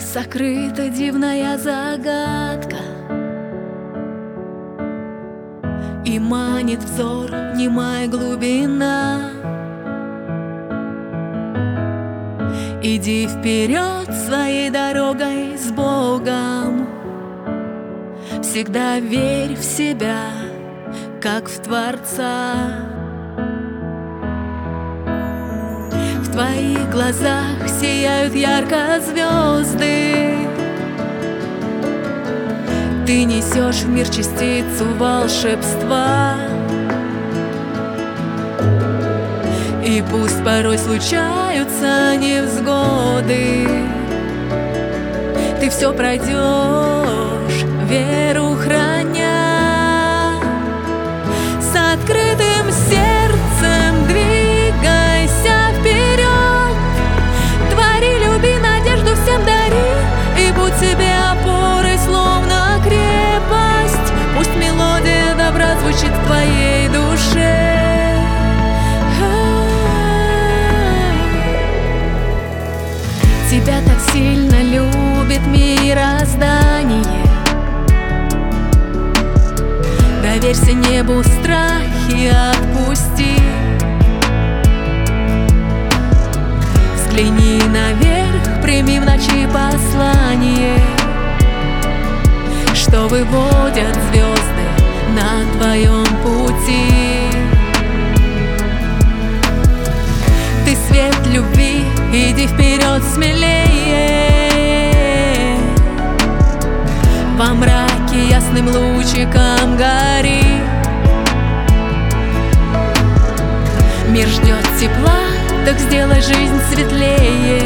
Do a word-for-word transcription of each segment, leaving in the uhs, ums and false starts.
сокрыта дивная загадка, и манит взор немая глубина. Иди вперед своей дорогой с Богом, всегда верь в себя, как в Творца. В твоих глазах сияют ярко звезды, ты несешь в мир частицу волшебства. И пусть порой случаются невзгоды, ты все пройдешь, веру храня. С открытым сердцем двигайся вперед, твори, люби, надежду всем дари, и будь себе опорой, словно крепость. Пусть мелодия добра звучит в твоей душе. Тебя так сильно любит мироздание, доверься небу, страхи отпусти. Взгляни наверх, прими в ночи послание, что выводят звезды на твоем пути. Ты свет любви, иди вперед смелее, во мраке ясным лучиком гори. Мир ждет тепла, так сделай жизнь светлее.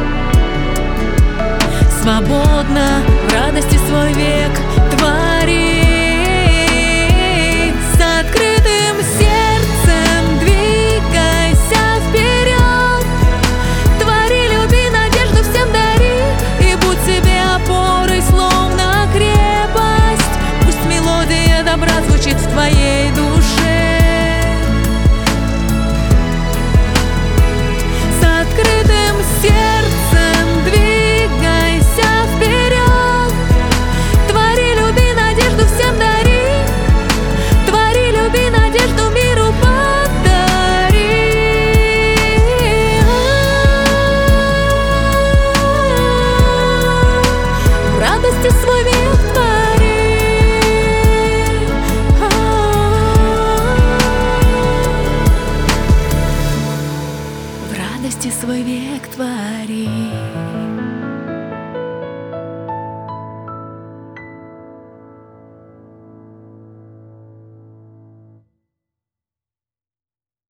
Свободно в радости свой век твори. С открытым сердцем двигайся вперед, твори, люби, надежду всем дари, и будь себе опорой, словно крепость. Пусть мелодия добра звучит в твоей душе. С открытым сердцем двигайся вперед, твори, люби, надежду всем дари, твори, люби, надежду миру подари. В радости свой век твори, в радости свой век твори.